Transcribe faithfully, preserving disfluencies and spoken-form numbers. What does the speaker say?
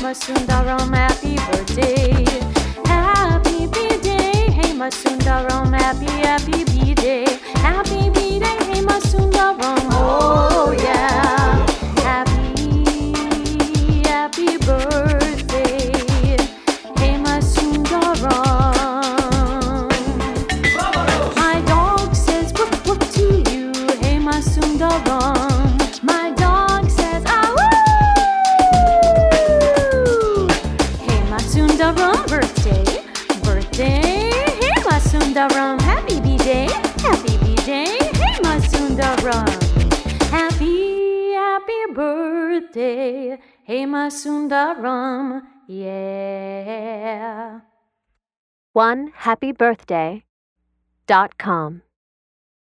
Hemasundaram, happy birthday. Happy B-Day, Hemasundaram, happy, happy B-Day. Happy B-Day, Hemasundaram, oh yeah. Happy, happy birthday, Hemasundaram. My dog says woof woof to you, Hemasundaram. My dog says ah woo. Hemasundaram, birthday, birthday, Hemasundaram, happy B-Day, happy B-Day, Hemasundaram. Happy, happy birthday, Hemasundaram, yeah. one happy birthday dot com